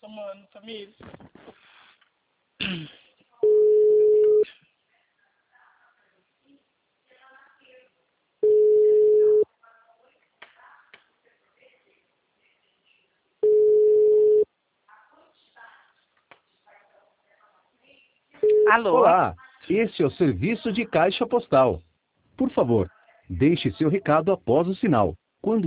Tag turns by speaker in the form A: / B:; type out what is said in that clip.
A: Nossa, mano, família.
B: Alô?
C: Olá, este é o serviço de caixa postal. Por favor, deixe seu recado após o sinal.